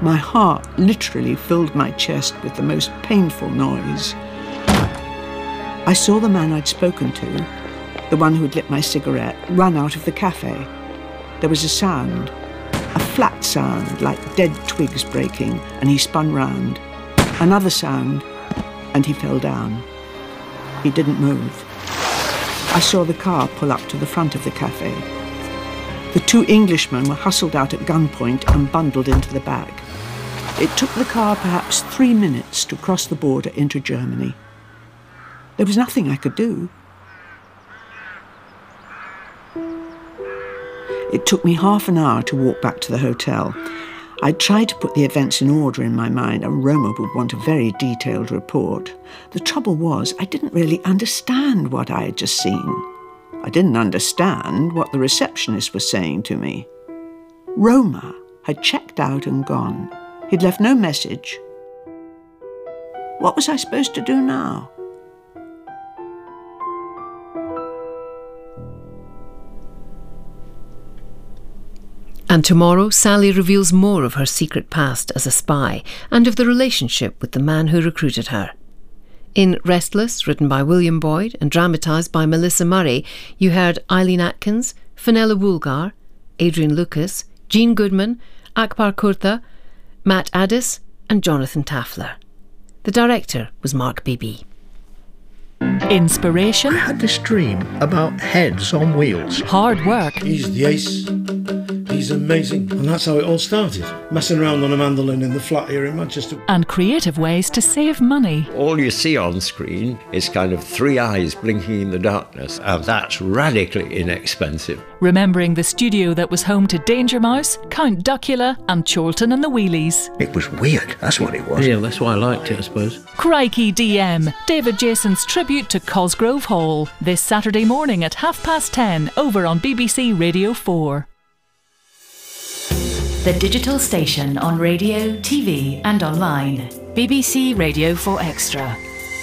My heart literally filled my chest with the most painful noise. I saw the man I'd spoken to, the one who'd lit my cigarette, run out of the cafe. There was a sound, a flat sound like dead twigs breaking, and he spun round. Another sound, and he fell down. He didn't move. I saw the car pull up to the front of the cafe. The two Englishmen were hustled out at gunpoint and bundled into the back. It took the car perhaps 3 minutes to cross the border into Germany. There was nothing I could do. It took me half an hour to walk back to the hotel. I tried to put the events in order in my mind, and Roma would want a very detailed report. The trouble was, I didn't really understand what I had just seen. I didn't understand what the receptionist was saying to me. Roma had checked out and gone. He'd left no message. What was I supposed to do now? And tomorrow, Sally reveals more of her secret past as a spy and of the relationship with the man who recruited her. In Restless, written by William Boyd and dramatised by Melissa Murray, you heard Eileen Atkins, Fenella Woolgar, Adrian Lucas, Jean Goodman, Akbar Kurta, Matt Addis and Jonathan Taffler. The director was Mark Beebe. Inspiration. I had this dream about heads on wheels. Hard work. He's the ace. He's amazing. And that's how it all started. Messing around on a mandolin in the flat here in Manchester. And creative ways to save money. All you see on screen is kind of 3 eyes blinking in the darkness, and that's radically inexpensive. Remembering the studio that was home to Danger Mouse, Count Duckula and Chorlton and the Wheelies. It was weird, that's what it was. Yeah, that's why I liked it, I suppose. Crikey DM, David Jason's tribute to Cosgrove Hall, this Saturday morning at 10:30 over on BBC Radio 4. The digital station on radio, TV and online. BBC Radio 4 Extra.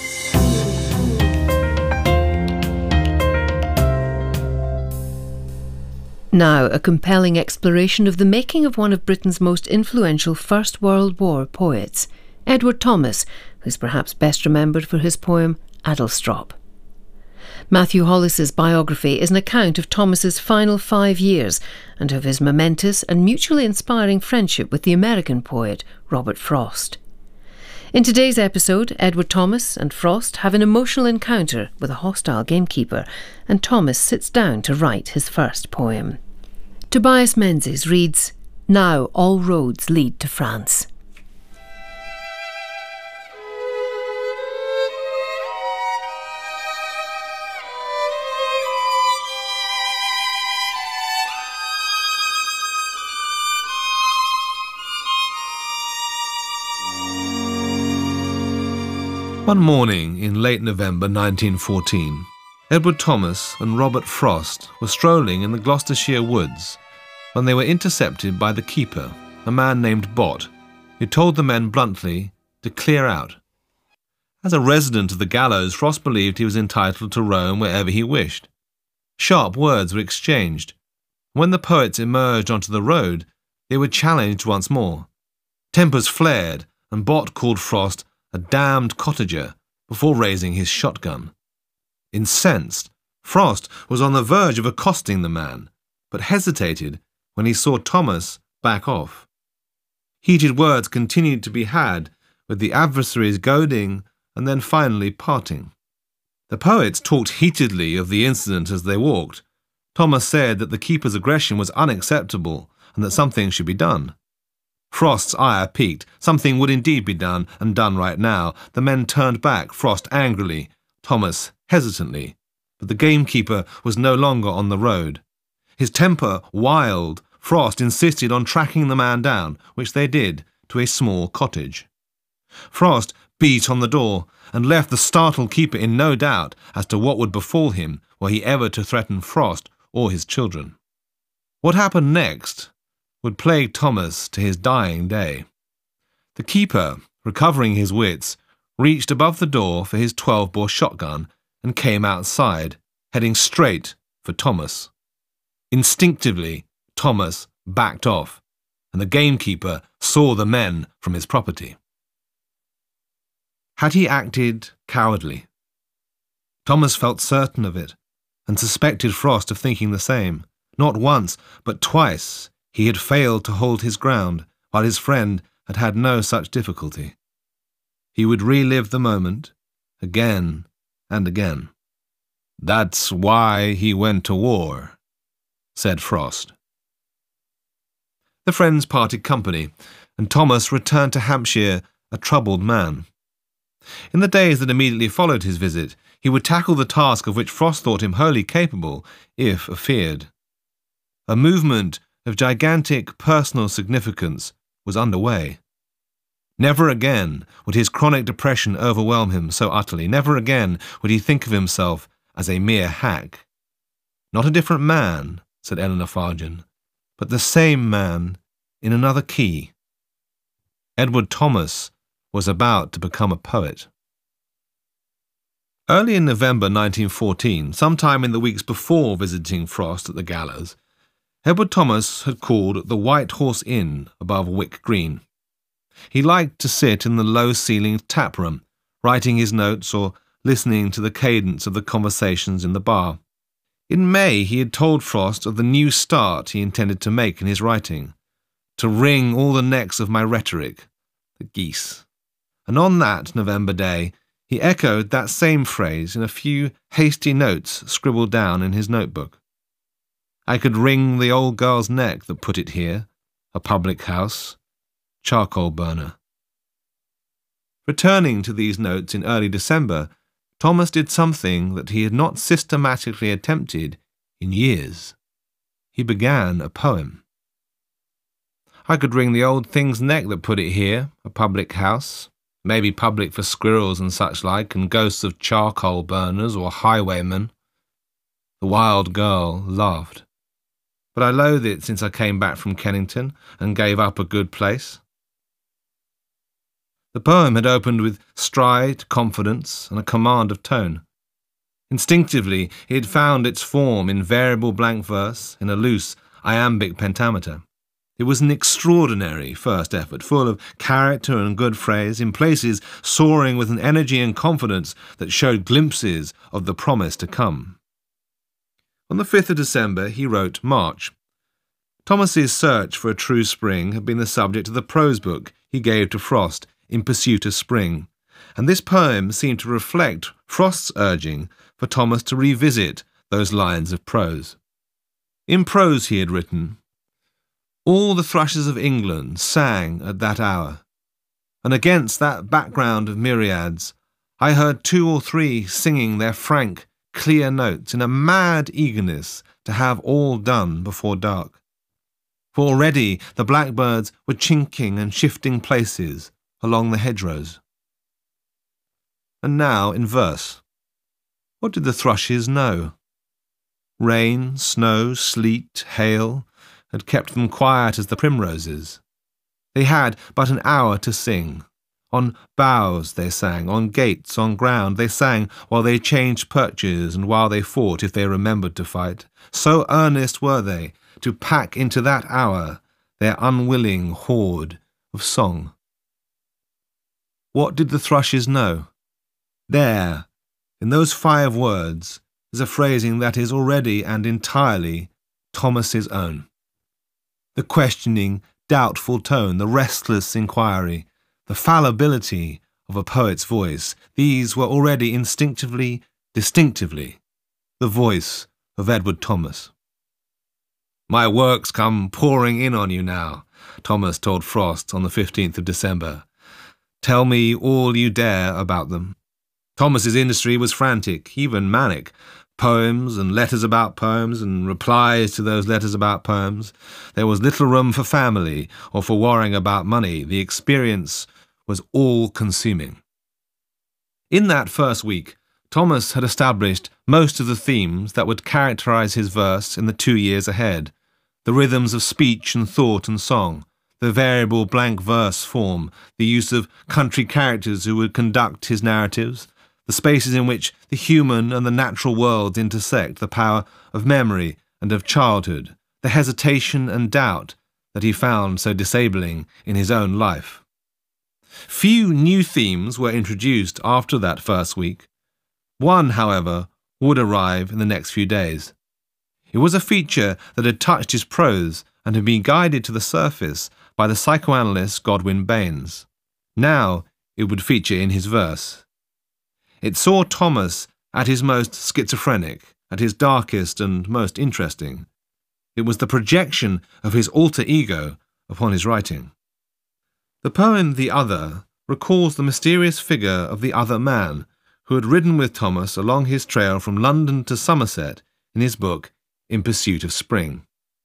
Now, a compelling exploration of the making of one of Britain's most influential First World War poets, Edward Thomas, who's perhaps best remembered for his poem Adlestrop. Matthew Hollis's biography is an account of Thomas's final 5 years and of his momentous and mutually inspiring friendship with the American poet Robert Frost. In today's episode, Edward Thomas and Frost have an emotional encounter with a hostile gamekeeper, and Thomas sits down to write his first poem. Tobias Menzies reads, "Now all roads lead to France." One morning in late November 1914, Edward Thomas and Robert Frost were strolling in the Gloucestershire woods when they were intercepted by the keeper, a man named Bott, who told the men bluntly to clear out. As a resident of the gallows, Frost believed he was entitled to roam wherever he wished. Sharp words were exchanged. When the poets emerged onto the road, they were challenged once more. Tempers flared, and Bott called Frost a damned cottager before raising his shotgun. Incensed, Frost was on the verge of accosting the man, but hesitated when he saw Thomas back off. Heated words continued to be had, with the adversaries goading and then finally parting. The poets talked heatedly of the incident as they walked. Thomas said that the keeper's aggression was unacceptable and that something should be done. Frost's ire peaked. Something would indeed be done, and done right now. The men turned back, Frost angrily, Thomas hesitantly. But the gamekeeper was no longer on the road. His temper wild, Frost insisted on tracking the man down, which they did, to a small cottage. Frost beat on the door and left the startled keeper in no doubt as to what would befall him were he ever to threaten Frost or his children. What happened next would plague Thomas to his dying day. The keeper, recovering his wits, reached above the door for his 12-bore shotgun and came outside, heading straight for Thomas. Instinctively, Thomas backed off. and the gamekeeper saw the men from his property. Had he acted cowardly? Thomas felt certain of it, and suspected Frost of thinking the same. Not once, but twice, he had failed to hold his ground, while his friend had had no such difficulty. He would relive the moment, again and again. "That's why he went to war," said Frost. The friends parted company, and Thomas returned to Hampshire a troubled man. In the days that immediately followed his visit, he would tackle the task of which Frost thought him wholly capable, if afeared. A movement of gigantic personal significance was underway. Never again would his chronic depression overwhelm him so utterly. Never again would he think of himself as a mere hack. Not a different man, said Eleanor Fargen, but the same man in another key. Edward Thomas was about to become a poet. Early in November 1914, sometime in the weeks before visiting Frost at the gallows, Edward Thomas had called at the White Horse Inn above Wick Green. He liked to sit in the low-ceilinged tap-room, writing his notes or listening to the cadence of the conversations in the bar. In May he had told Frost of the new start he intended to make in his writing, to wring all the necks of my rhetoric, the geese. And on that November day, he echoed that same phrase in a few hasty notes scribbled down in his notebook. I could wring the old girl's neck that put it here, a public house, charcoal burner. Returning to these notes in early December, Thomas did something that he had not systematically attempted in years. He began a poem. I could wring the old thing's neck that put it here, a public house, maybe public for squirrels and such like, and ghosts of charcoal burners or highwaymen. The wild girl laughed. But I loathe it since I came back from Kennington and gave up a good place. The poem had opened with stride, confidence, and a command of tone. Instinctively, it had found its form in variable blank verse, in a loose, iambic pentameter. It was an extraordinary first effort, full of character and good phrase, in places soaring with an energy and confidence that showed glimpses of the promise to come. On the 5th of December, he wrote March. Thomas's search for a true spring had been the subject of the prose book he gave to Frost in Pursuit of Spring, and this poem seemed to reflect Frost's urging for Thomas to revisit those lines of prose. In prose he had written, all the thrushes of England sang at that hour, and against that background of myriads, I heard 2 or 3 singing their frank, clear notes in a mad eagerness to have all done before dark. For already the blackbirds were chinking and shifting places along the hedgerows. And now in verse, what did the thrushes know? Rain, snow, sleet, hail had kept them quiet as the primroses. They had but an hour to sing. On boughs they sang, on gates, on ground they sang, while they changed perches and while they fought if they remembered to fight. So earnest were they to pack into that hour their unwilling hoard of song. What did the thrushes know? There, in those 5 words, is a phrasing that is already and entirely Thomas's own. The questioning, doubtful tone, the restless inquiry, the fallibility of a poet's voice, these were already instinctively, distinctively, the voice of Edward Thomas. My works come pouring in on you now, Thomas told Frost on the 15th of December. Tell me all you dare about them. Thomas's industry was frantic, even manic. Poems and letters about poems and replies to those letters about poems. There was little room for family or for worrying about money. The experience was all-consuming. In that first week, Thomas had established most of the themes that would characterize his verse in the 2 years ahead, the rhythms of speech and thought and song, the variable blank verse form, the use of country characters who would conduct his narratives, the spaces in which the human and the natural worlds intersect, the power of memory and of childhood, the hesitation and doubt that he found so disabling in his own life. Few new themes were introduced after that first week. One, however, would arrive in the next few days. It was a feature that had touched his prose and had been guided to the surface by the psychoanalyst Godwin Baines. Now it would feature in his verse. It saw Thomas at his most schizophrenic, at his darkest and most interesting. It was the projection of his alter ego upon his writing. The poem The Other recalls the mysterious figure of the other man who had ridden with Thomas along his trail from London to Somerset in his book In Pursuit of Spring.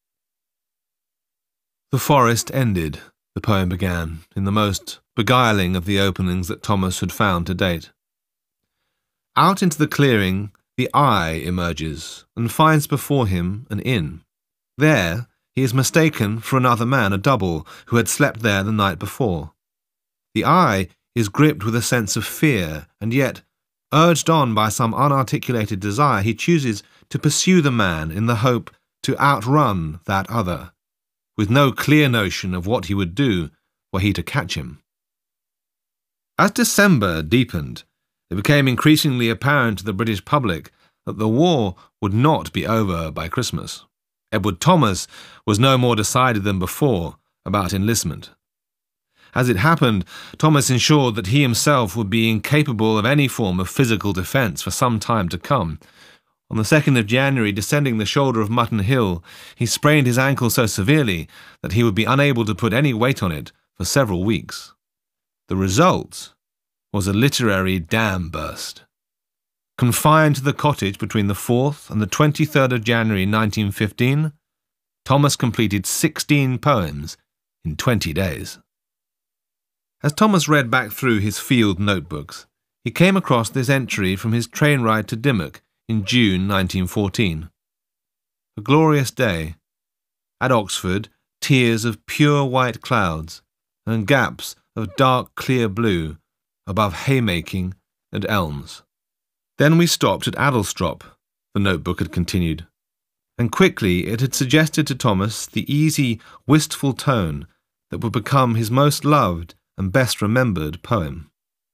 The forest ended, the poem began, in the most beguiling of the openings that Thomas had found to date. Out into the clearing, the eye emerges and finds before him an inn. There, he is mistaken for another man, a double, who had slept there the night before. The eye is gripped with a sense of fear, and yet, urged on by some unarticulated desire, he chooses to pursue the man in the hope to outrun that other, with no clear notion of what he would do were he to catch him. As December deepened, it became increasingly apparent to the British public that the war would not be over by Christmas. Edward Thomas was no more decided than before about enlistment. As it happened, Thomas ensured that he himself would be incapable of any form of physical defence for some time to come. On the 2nd of January, descending the shoulder of Mutton Hill, he sprained his ankle so severely that he would be unable to put any weight on it for several weeks. The result was a literary dam burst. Confined to the cottage between the 4th and the 23rd of January 1915, Thomas completed 16 poems in 20 days. As Thomas read back through his field notebooks, he came across this entry from his train ride to Dimmock in June 1914. A glorious day. At Oxford, tiers of pure white clouds and gaps of dark clear blue above haymaking and elms. Then we stopped at Addlestrop, the notebook had continued, and quickly it had suggested to Thomas the easy, wistful tone that would become his most loved and best remembered poem.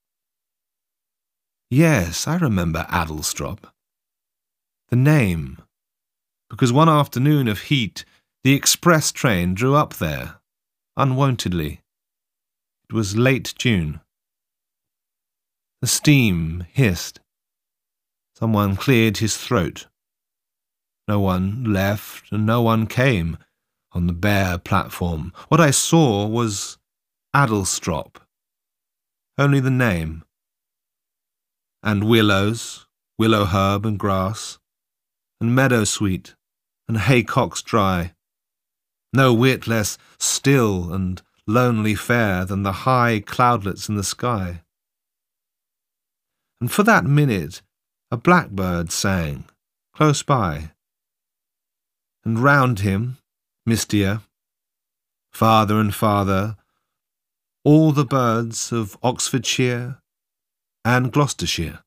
Yes, I remember Addlestrop. The name, because one afternoon of heat the express train drew up there, unwontedly. It was late June. The steam hissed. Someone cleared his throat. No one left and no one came on the bare platform. What I saw was Addlestrop. Only the name. And willows, willow herb and grass, and meadowsweet, and haycocks dry. No whit less still and lonely fair than the high cloudlets in the sky. And for that minute a blackbird sang, close by. And round him, mistier, farther and farther, all the birds of Oxfordshire and Gloucestershire.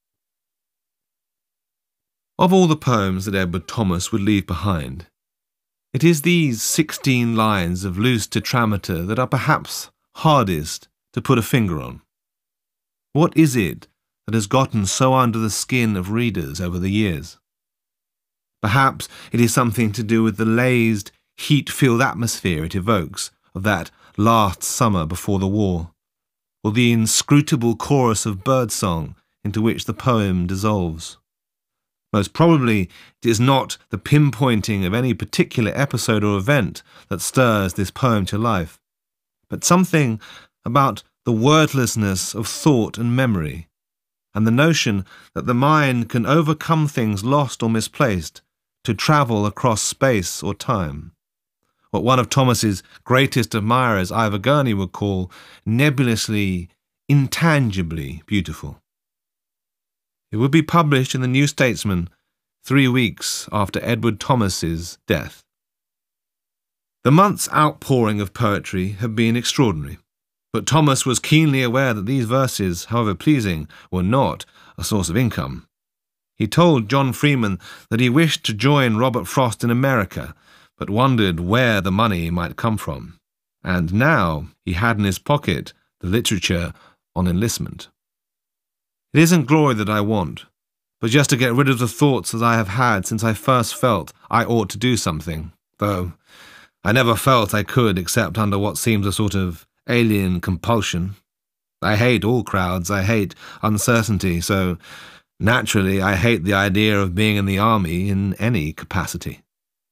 Of all the poems that Edward Thomas would leave behind, it is these 16 lines of loose tetrameter that are perhaps hardest to put a finger on. What is it that has gotten so under the skin of readers over the years? Perhaps it is something to do with the lazed, heat-filled atmosphere it evokes of that last summer before the war, or the inscrutable chorus of birdsong into which the poem dissolves. Most probably, it is not the pinpointing of any particular episode or event that stirs this poem to life, but something about the wordlessness of thought and memory, and the notion that the mind can overcome things lost or misplaced to travel across space or time. What one of Thomas's greatest admirers, Ivor Gurney, would call nebulously, intangibly beautiful. It would be published in the New Statesman 3 weeks after Edward Thomas's death. The month's outpouring of poetry had been extraordinary, but Thomas was keenly aware that these verses, however pleasing, were not a source of income. He told John Freeman that he wished to join Robert Frost in America, but wondered where the money might come from. And now he had in his pocket the literature on enlistment. It isn't glory that I want, but just to get rid of the thoughts that I have had since I first felt I ought to do something, though I never felt I could except under what seems a sort of alien compulsion. I hate all crowds, I hate uncertainty, so naturally I hate the idea of being in the army in any capacity.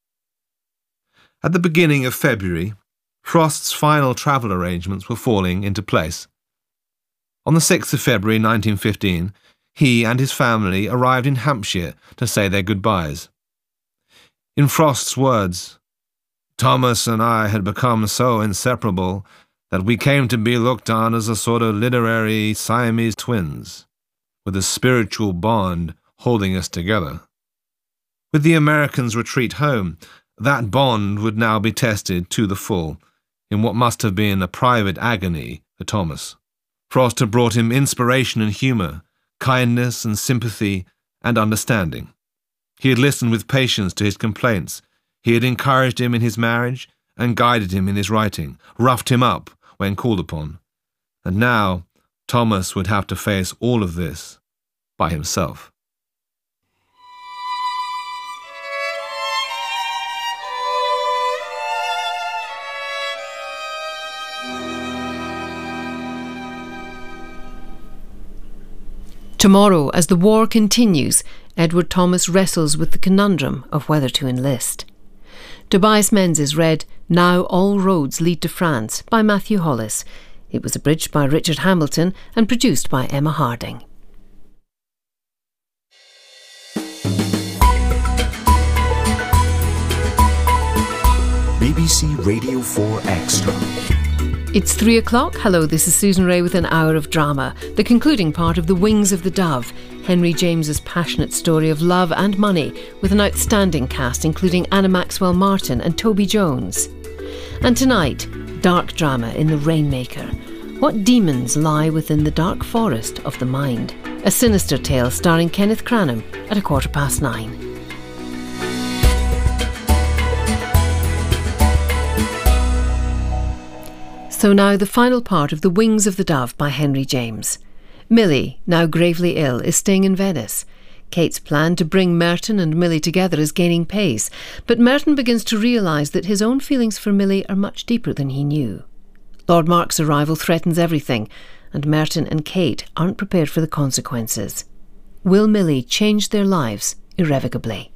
At the beginning of February, Frost's final travel arrangements were falling into place. On the 6th of February 1915, he and his family arrived in Hampshire to say their goodbyes. In Frost's words, "Thomas and I had become so inseparable that we came to be looked on as a sort of literary Siamese twins, with a spiritual bond holding us together." With the Americans' retreat home, that bond would now be tested to the full, in what must have been a private agony for Thomas. Frost had brought him inspiration and humour, kindness and sympathy and understanding. He had listened with patience to his complaints. He had encouraged him in his marriage and guided him in his writing, roughed him up when called upon. And now Thomas would have to face all of this by himself. Tomorrow, as the war continues, Edward Thomas wrestles with the conundrum of whether to enlist. Tobias Menzies read Now All Roads Lead to France by Matthew Hollis. It was abridged by Richard Hamilton and produced by Emma Harding. BBC Radio 4 Extra. It's 3 o'clock. Hello, this is Susan Ray with an hour of drama. The concluding part of The Wings of the Dove, Henry James's passionate story of love and money, with an outstanding cast including Anna Maxwell Martin and Toby Jones. And tonight, dark drama in The Rainmaker. What demons lie within the dark forest of the mind? A sinister tale starring Kenneth Cranham at 9:15. So now the final part of The Wings of the Dove by Henry James. Millie, now gravely ill, is staying in Venice. Kate's plan to bring Merton and Millie together is gaining pace, but Merton begins to realise that his own feelings for Millie are much deeper than he knew. Lord Mark's arrival threatens everything, and Merton and Kate aren't prepared for the consequences. Will Millie change their lives irrevocably?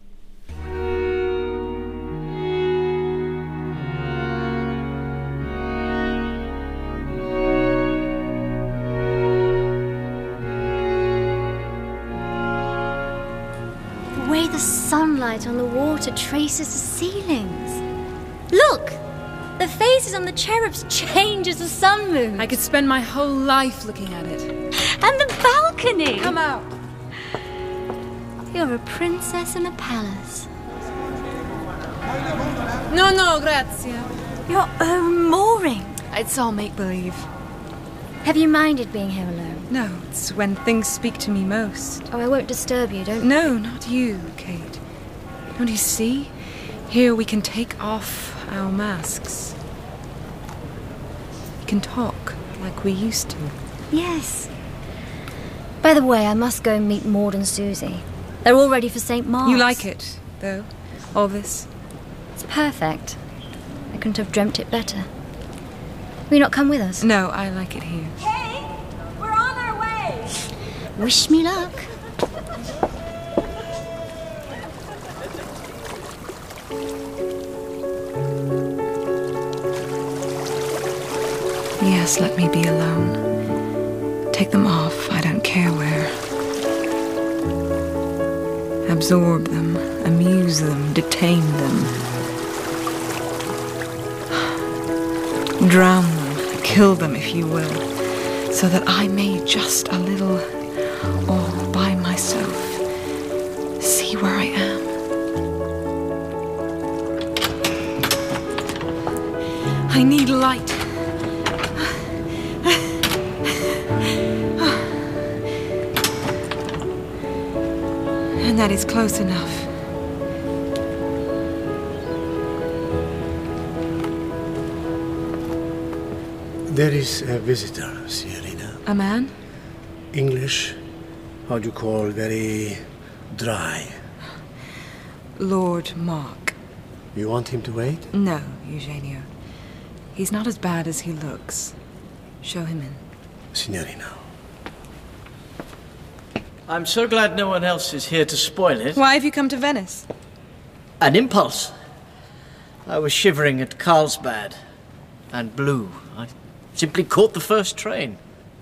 The sunlight on the water traces the ceilings. Look! The faces on the cherubs change as the sun moves. I could spend my whole life looking at it. And the balcony! Come out! You're a princess in a palace. No, grazie. Your own mooring. It's all make-believe. Have you minded being here alone? No, it's when things speak to me most. Oh, I won't disturb you, don't... No, not you, Kate. Don't you see? Here we can take off our masks. We can talk like we used to. Yes. By the way, I must go and meet Maud and Susie. They're all ready for St. Mark's. You like it, though? All this? It's perfect. I couldn't have dreamt it better. Will you not come with us? No, I like it here. Kate! We're on our way! Wish me luck. Yes, let me be alone. Take them off, I don't care where. Absorb them, amuse them, detain them. Drown them, kill them if you will, so that I may just a little, all by myself, see where I am. I need light. And that is close enough. There is a visitor, Signorina. A man? English, how do you call, very dry. Lord Mark. You want him to wait? No, Eugenio. He's not as bad as he looks. Show him in. Signorina. I'm so glad no one else is here to spoil it. Why have you come to Venice? An impulse. I was shivering at Carlsbad and blue. I simply caught the first train.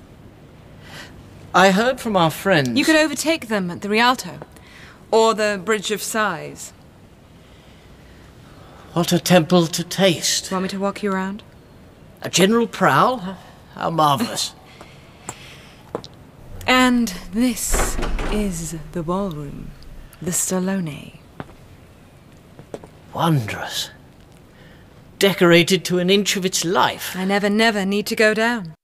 I heard from our friends... You could overtake them at the Rialto. Or the Bridge of Sighs. What a temple to taste. Want me to walk you around? A general prowl? How marvellous. And this is the ballroom. The Stallone. Wondrous. Decorated to an inch of its life. I never need to go down.